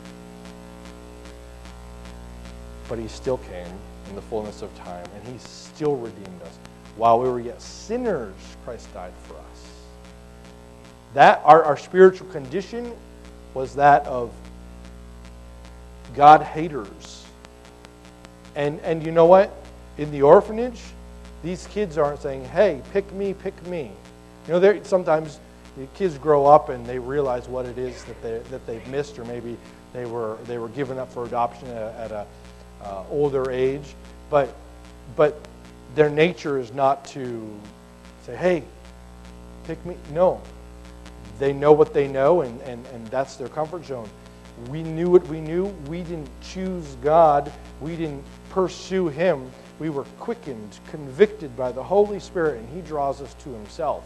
But He still came in the fullness of time, and He still redeemed us. While we were yet sinners, Christ died for us. That our, our spiritual condition was that of God haters. And and you know what? In the orphanage, these kids aren't saying, hey, pick me, pick me. You know, sometimes the kids grow up and they realize what it is that they that they've missed, or maybe they were they were given up for adoption at, at a uh, older age. But but their nature is not to say, hey, pick me. No. They know what they know, and, and, and that's their comfort zone. We knew what we knew. We didn't choose God. We didn't pursue Him. We were quickened, convicted by the Holy Spirit, and He draws us to Himself.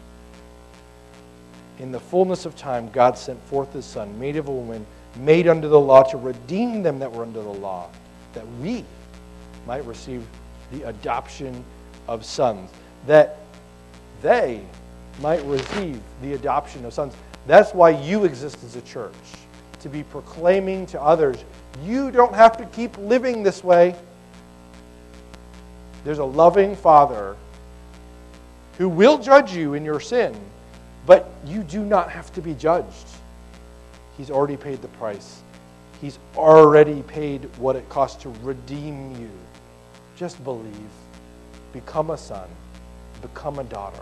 In the fullness of time, God sent forth His Son, made of a woman, made under the law, to redeem them that were under the law, that we might receive the adoption of sons, that they might receive the adoption of sons. That's why you exist as a church, to be proclaiming to others, you don't have to keep living this way. There's a loving Father who will judge you in your sin, but you do not have to be judged. He's already paid the price. He's already paid what it costs to redeem you. Just believe. Become a son. Become a daughter.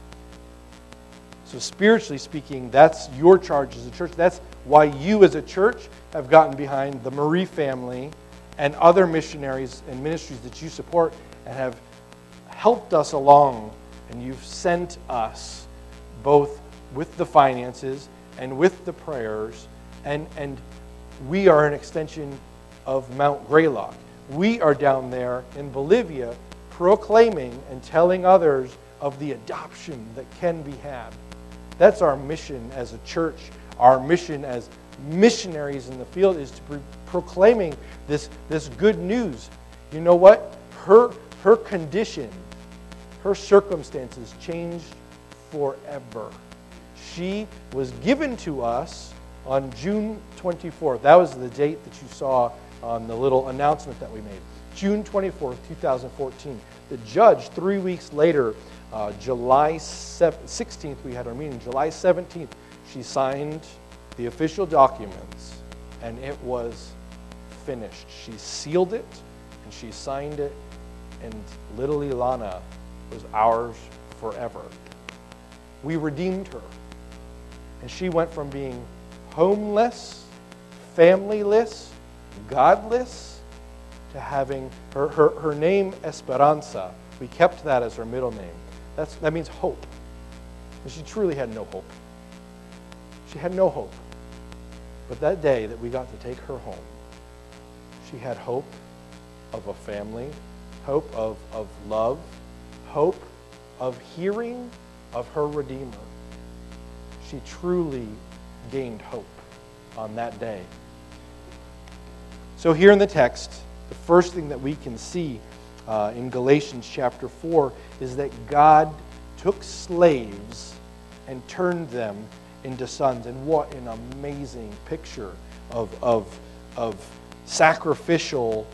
So spiritually speaking, that's your charge as a church. That's why you as a church have gotten behind the Marie family and other missionaries and ministries that you support and have helped us along. And you've sent us both with the finances and with the prayers. And, and we are an extension of Mount Greylock. We are down there in Bolivia proclaiming and telling others of the adoption that can be had. That's our mission as a church. Our mission as missionaries in the field is to be proclaiming this, this good news. You know what? Her, her condition, her circumstances changed forever. She was given to us on June twenty-fourth. That was the date that you saw on the little announcement that we made. June twenty-fourth, twenty fourteen. The judge, three weeks later, uh, July sixteenth, we had our meeting. July seventeenth, she signed the official documents, and it was finished. She sealed it, and she signed it, and little Ilana was ours forever. We redeemed her, and she went from being homeless, familyless, godless, to having her, her, her name Esperanza. We kept that as her middle name. That's, that means hope. And she truly had no hope. She had no hope. But that day that we got to take her home, she had hope of a family, hope of, of love, hope of hearing of her Redeemer. She truly gained hope on that day. So here in the text, the first thing that we can see uh, in Galatians chapter four is that God took slaves and turned them into sons. And what an amazing picture of, of, of sacrificial,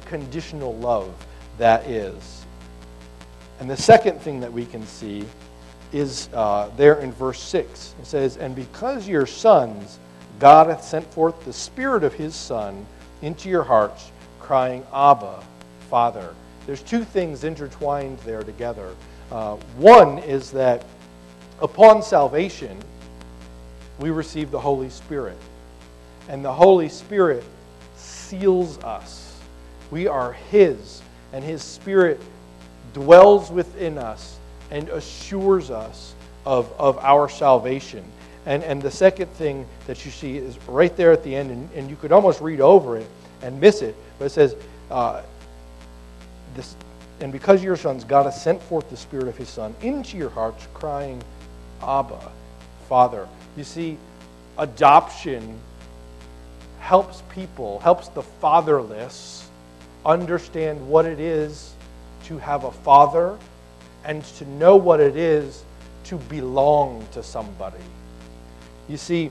unconditional love that is. And the second thing that we can see is uh, there in verse six. It says, "And because your sons, God hath sent forth the Spirit of His Son into your hearts, crying, Abba, Father." There's two things intertwined there together. Uh, one is that upon salvation, we receive the Holy Spirit. And the Holy Spirit seals us. We are His, and His Spirit dwells within us and assures us of, of our salvation. And, and the second thing that you see is right there at the end, and, and you could almost read over it and miss it, but it says, uh, this, "And because your sons, God hath sent forth the Spirit of His Son into your hearts, crying, Abba, Father." You see, adoption helps people, helps the fatherless understand what it is to have a father and to know what it is to belong to somebody. You see,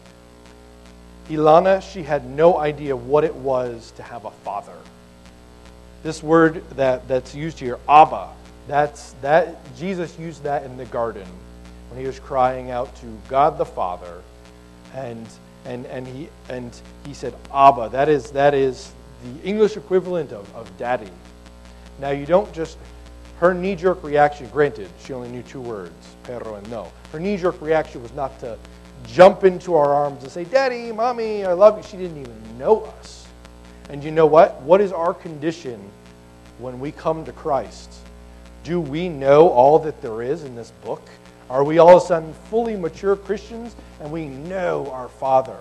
Ilana, she had no idea what it was to have a father. This word that, that's used here, Abba, that's that Jesus used that in the garden when He was crying out to God the Father, and and and he and he said Abba. That is that is the English equivalent of, of daddy. Now you don't just her knee-jerk reaction, granted, she only knew two words, pero and no. Her knee-jerk reaction was not to jump into our arms and say, "Daddy, Mommy, I love you." She didn't even know us. And you know what? What is our condition when we come to Christ? Do we know all that there is in this book? Are we all of a sudden fully mature Christians and we know our Father?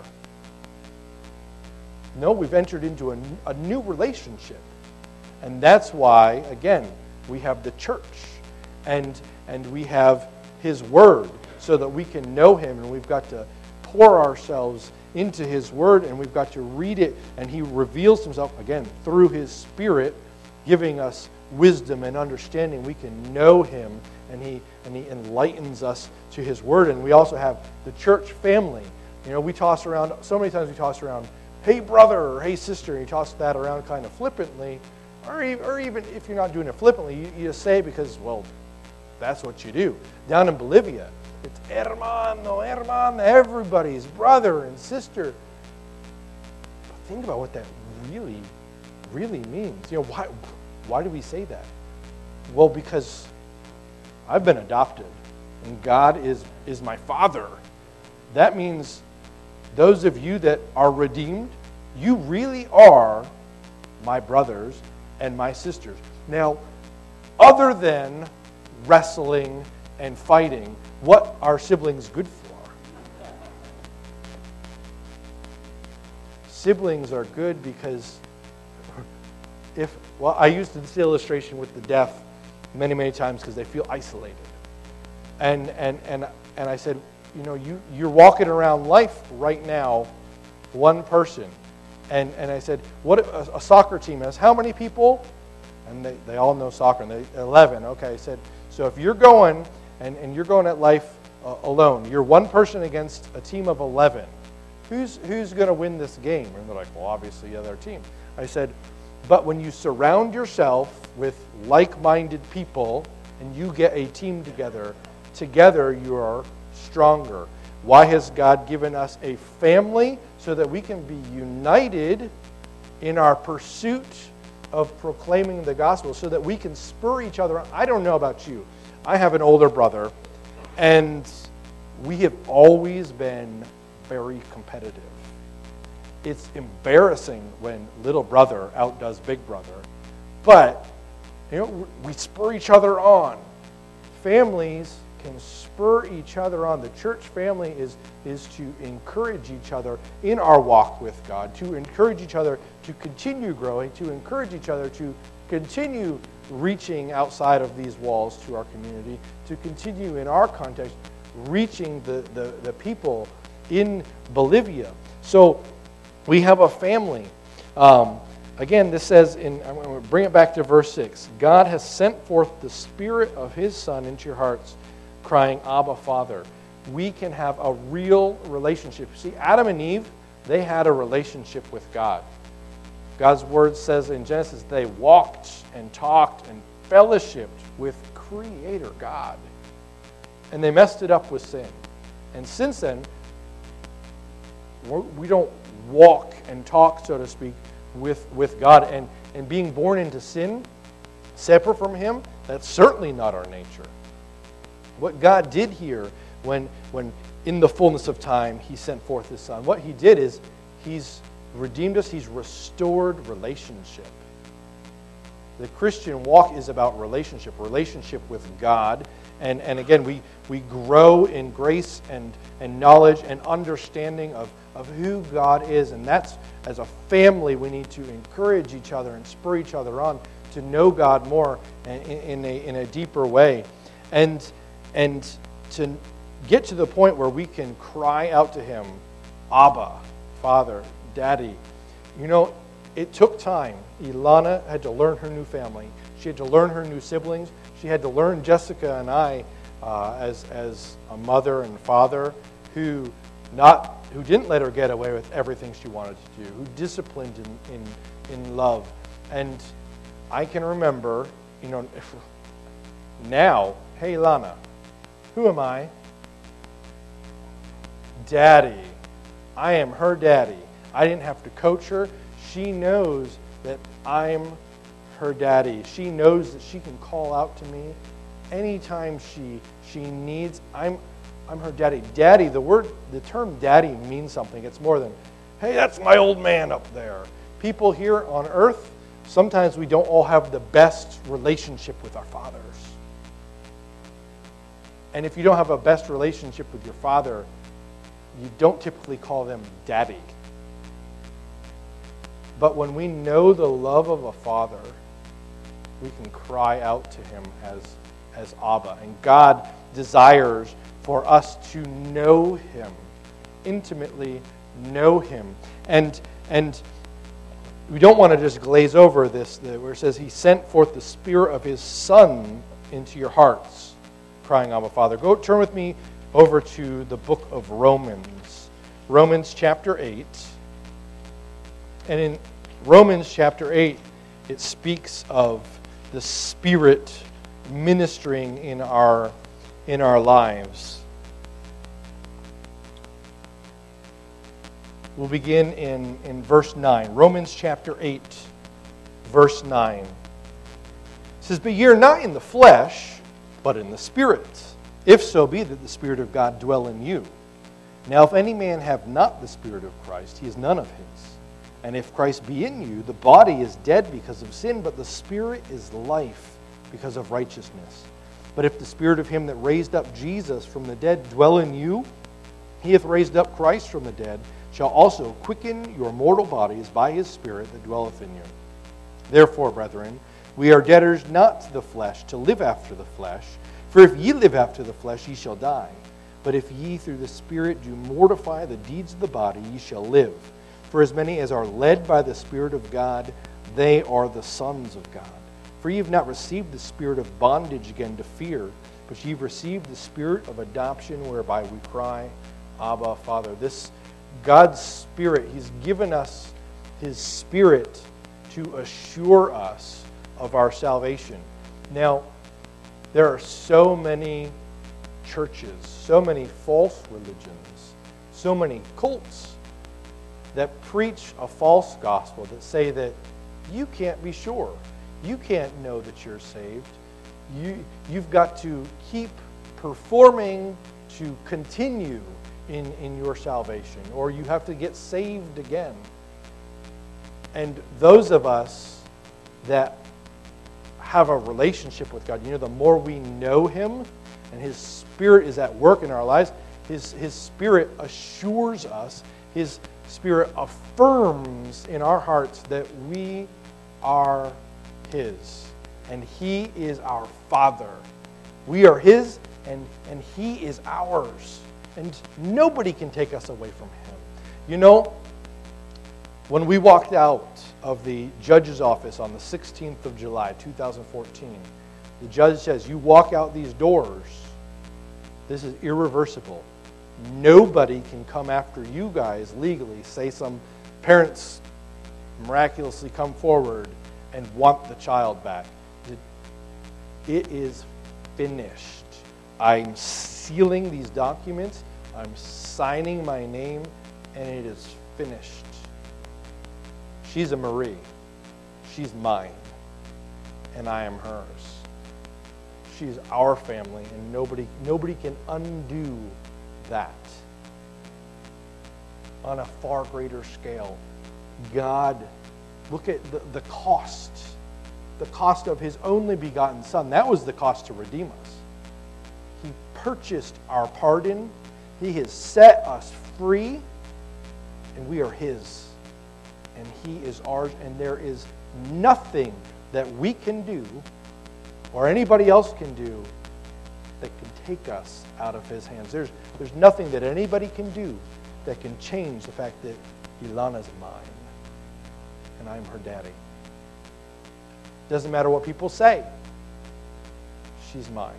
No, we've entered into a, a new relationship. And that's why, again, we have the church and, and we have His Word so that we can know Him, and we've got to pour ourselves into His Word, and we've got to read it, and He reveals Himself, again, through His Spirit, giving us wisdom and understanding. We can know Him, and He and He enlightens us to His Word. And we also have the church family. You know, we toss around, so many times we toss around, "Hey brother," or "Hey sister," and you toss that around kind of flippantly, or even, or even if you're not doing it flippantly, you, you just say it because, well, that's what you do. Down in Bolivia, it's hermano, hermana, everybody's brother and sister. But think about what that really, really means. You know, why, why do we say that? Well, because I've been adopted, and God is, is my Father. That means those of you that are redeemed, you really are my brothers and my sisters. Now, other than wrestling and fighting, what are siblings good for? Siblings are good because if, well, I used this illustration with the deaf many, many times because they feel isolated. And and and and I said, you know, you, you're walking around life right now, one person. And and I said, what a, a soccer team has how many people? And they, they all know soccer, and they eleven. Okay, I said, so if you're going and, and you're going at life uh, alone, you're one person against a team of eleven. Who's who's going to win this game? And they're like, well, obviously the other team. I said, but when you surround yourself with like-minded people and you get a team together, together you are stronger. Why has God given us a family? So that we can be united in our pursuit of proclaiming the gospel, so that we can spur each other on. I don't know about you. I have an older brother, and we have always been very competitive. It's embarrassing when little brother outdoes big brother, but you know, we spur each other on. Families can spur each other on. The church family is, is to encourage each other in our walk with God, to encourage each other to continue growing, to encourage each other to continue reaching outside of these walls to our community, to continue in our context reaching the, the, the people in Bolivia. So we have a family. Um, again, this says, in, I'm going to bring it back to verse six. God has sent forth the Spirit of His Son into your hearts, crying, Abba, Father. We can have a real relationship. See, Adam and Eve, they had a relationship with God. God's word says in Genesis, they walked and talked and fellowshiped with Creator God. And they messed it up with sin. And since then, we're, we don't walk and talk, so to speak, with, with God. And, and being born into sin, separate from Him, that's certainly not our nature. What God did here when, when in the fullness of time He sent forth His Son, what He did is He's redeemed us. He's restored relationship. The Christian walk is about relationship, relationship with God. And, and again, we, we grow in grace and, and knowledge and understanding of, of who God is. And that's, as a family, we need to encourage each other and spur each other on to know God more in, in, a, in a deeper way. And, and to get to the point where we can cry out to Him, Abba, Father, Daddy. You know, it took time. Ilana had to learn her new family. She had to learn her new siblings. She had to learn Jessica and I uh, as as a mother and father who not who didn't let her get away with everything she wanted to do, who disciplined in in, in love. And I can remember, you know, now, hey Ilana, who am I? Daddy. I am her daddy. I didn't have to coach her. She knows that I'm her daddy. She knows that she can call out to me anytime she she needs. I'm I'm her daddy. Daddy, the word, the term daddy means something. It's more than, hey, that's my old man up there. People here on earth, sometimes we don't all have the best relationship with our fathers. And if you don't have a best relationship with your father, you don't typically call them daddy. But when we know the love of a father, we can cry out to Him as, as Abba. And God desires for us to know Him, intimately know Him. And, and we don't want to just glaze over this, where it says He sent forth the Spirit of His Son into your hearts, crying, Abba, Father. Go turn with me over to the book of Romans. Romans chapter eight. And in Romans chapter eight, it speaks of the Spirit ministering in our, in our lives. We'll begin in, in verse nine. Romans chapter eight, verse nine. It says, But ye are not in the flesh, but in the Spirit, if so be that the Spirit of God dwell in you. Now if any man have not the Spirit of Christ, he is none of His. And if Christ be in you, the body is dead because of sin, but the Spirit is life because of righteousness. But if the Spirit of Him that raised up Jesus from the dead dwell in you, He hath raised up Christ from the dead, shall also quicken your mortal bodies by His Spirit that dwelleth in you. Therefore, brethren, we are debtors not to the flesh, to live after the flesh. For if ye live after the flesh, ye shall die. But if ye through the Spirit do mortify the deeds of the body, ye shall live. For as many as are led by the Spirit of God, they are the sons of God. For ye have not received the spirit of bondage again to fear, but ye have received the Spirit of adoption, whereby we cry, Abba, Father. This God's Spirit, He's given us His Spirit to assure us of our salvation. Now, there are so many churches, so many false religions, so many cults that preach a false gospel, that say that you can't be sure. You can't know that you're saved. You, you've got to keep performing to continue in, in your salvation, or you have to get saved again. And those of us that have a relationship with God, you know, the more we know Him and His Spirit is at work in our lives, His, His Spirit assures us, His Spirit affirms in our hearts that we are His. And He is our Father. We are His and, and He is ours. And nobody can take us away from Him. You know, when we walked out of the judge's office on the sixteenth of July, two thousand fourteen, the judge says, you walk out these doors, this is irreversible. Nobody can come after you guys legally. Say some parents miraculously come forward and want the child back. It is finished. I'm sealing these documents. I'm signing my name, and it is finished. She's a Marie. She's mine, and I am hers. She's our family, and nobody, nobody can undo that. On a far greater scale, God, look at the, the cost, the cost of His only begotten Son. That was the cost to redeem us. He purchased our pardon. He has set us free, and we are His. And He is ours, and there is nothing that we can do or anybody else can do that can take us out of His hands. There's, there's nothing that anybody can do that can change the fact that Ilana's mine and I'm her daddy. Doesn't matter what people say. She's mine.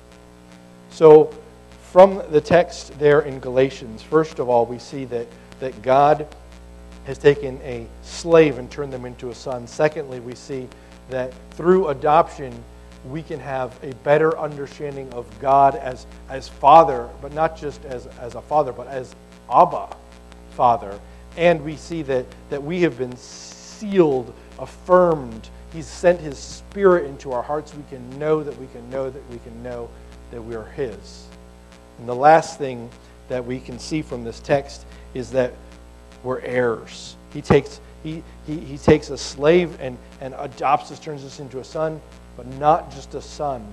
So from the text there in Galatians, first of all, we see that, that God has taken a slave and turned them into a son. Secondly, we see that through adoption, we can have a better understanding of God as, as Father, but not just as, as a Father, but as Abba, Father. And we see that, that we have been sealed, affirmed. He's sent His Spirit into our hearts. We can know that we can know that we can know that we are His. And the last thing that we can see from this text is that we're heirs. He takes he he, he takes a slave and, and adopts us, turns us into a son, but not just a son.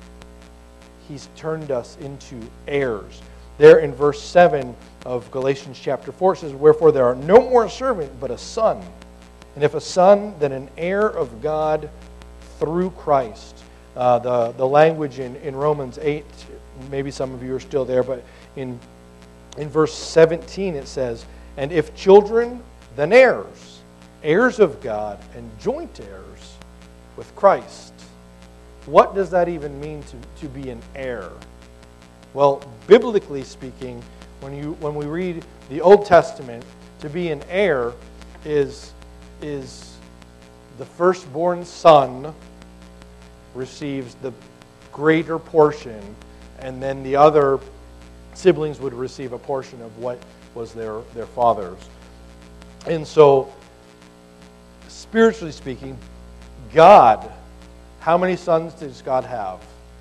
He's turned us into heirs. There in verse seven of Galatians chapter four, it says, "Wherefore there are no more a servant, but a son. And if a son, then an heir of God through Christ." Uh, the, the language in, in Romans eight, maybe some of you are still there, but in, in verse seventeen it says, "And if children, then heirs, heirs of God, and joint heirs with Christ." What does that even mean to, to be an heir? Well, biblically speaking, when you when we read the Old Testament, to be an heir is, is the firstborn son receives the greater portion, and then the other siblings would receive a portion of what was their, their father's. And so, spiritually speaking, God, how many sons does God have?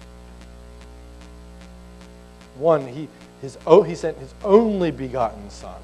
One. He his oh he sent His only begotten Son.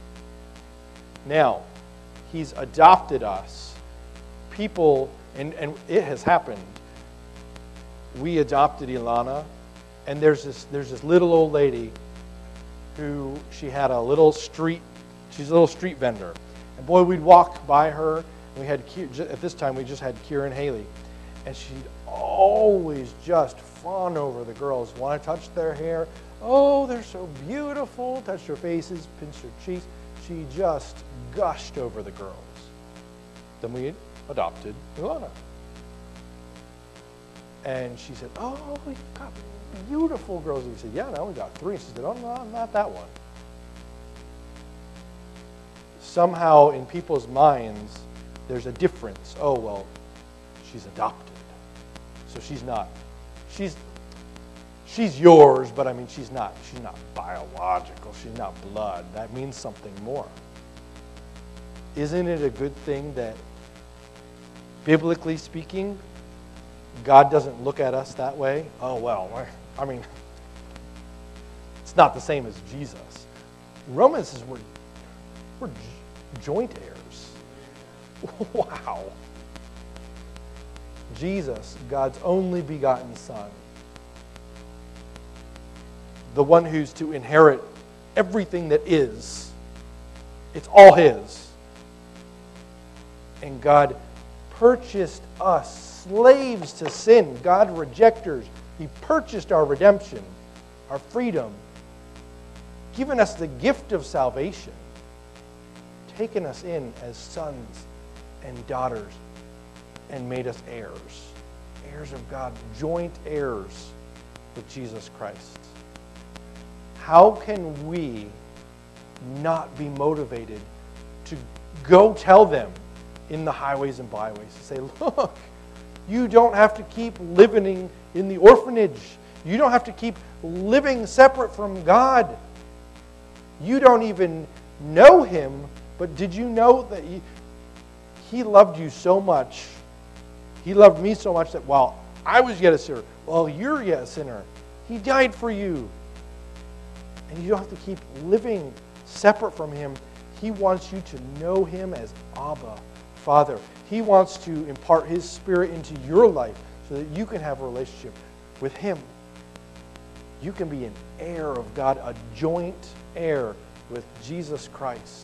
Now, He's adopted us. People, and, and it has happened. We adopted Ilana, and there's this there's this little old lady who she had a little street, she's a little street vendor. And boy, we'd walk by her, and we had, at this time, we just had Kira and Haley. And she'd always just fawn over the girls, want to touch their hair. Oh, they're so beautiful. Touch their faces, pinch their cheeks. She just gushed over the girls. Then we adopted Ilana. And she said, "Oh, we've got beautiful girls." And we said, "Yeah, now we got three." She said, "Oh, no, not that one." Somehow in people's minds, there's a difference. Oh, well, she's adopted. So she's not, she's she's yours, but I mean, she's not, she's not biological. She's not blood. That means something more. Isn't it a good thing that, biblically speaking, God doesn't look at us that way? Oh, well, I mean, it's not the same as Jesus. Romans says we're, we're joint heirs. Wow. Jesus, God's only begotten Son, the one who's to inherit everything that is, it's all His. And God purchased us, slaves to sin, God rejectors. He purchased our redemption, our freedom, given us the gift of salvation, taken us in as sons and daughters, and made us heirs, heirs of God, joint heirs with Jesus Christ. How can we not be motivated to go tell them in the highways and byways, to say, look, you don't have to keep living in the orphanage. You don't have to keep living separate from God. You don't even know Him, but did you know that He, he loved you so much? He loved me so much that while I was yet a sinner, while you're yet a sinner, He died for you. And you don't have to keep living separate from Him. He wants you to know Him as Abba, Father. He wants to impart His Spirit into your life so that you can have a relationship with Him. You can be an heir of God, a joint heir with Jesus Christ.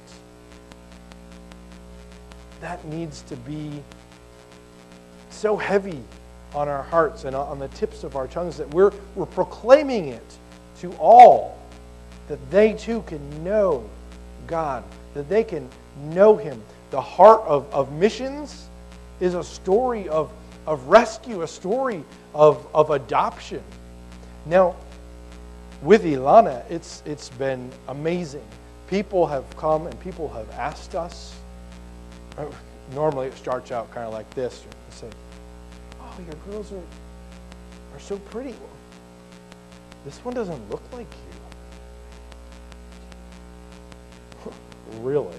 That needs to be so heavy on our hearts and on the tips of our tongues that we're, we're proclaiming it to all, that they too can know God, that they can know Him. The heart of, of missions is a story of, of rescue, a story of, of adoption. Now, with Ilana, it's it's been amazing. People have come and people have asked us. Normally it starts out kind of like this. You say, oh, your girls are, are so pretty. Well, this one doesn't look like you. Really?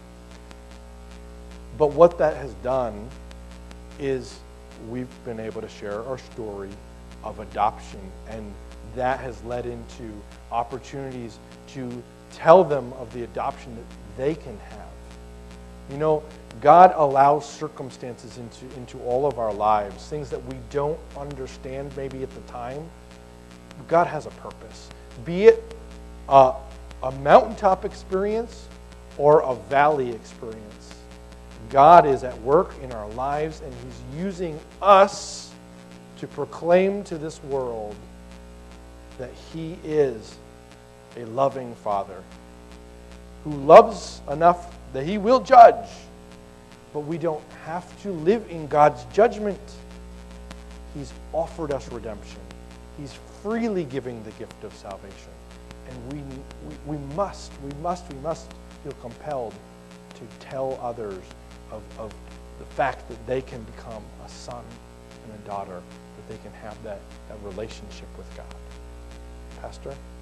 But what that has done is we've been able to share our story of adoption, and that has led into opportunities to tell them of the adoption that they can have. You know, God allows circumstances into, into all of our lives, things that we don't understand maybe at the time. God has a purpose. Be it a, a mountaintop experience or a valley experience. God is at work in our lives, and He's using us to proclaim to this world that He is a loving Father who loves enough that He will judge, but we don't have to live in God's judgment. He's offered us redemption. He's freely giving the gift of salvation. And we, we, we must, we must, we must feel compelled to tell others of, of the fact that they can become a son and a daughter, that they can have that, that relationship with God. Pastor?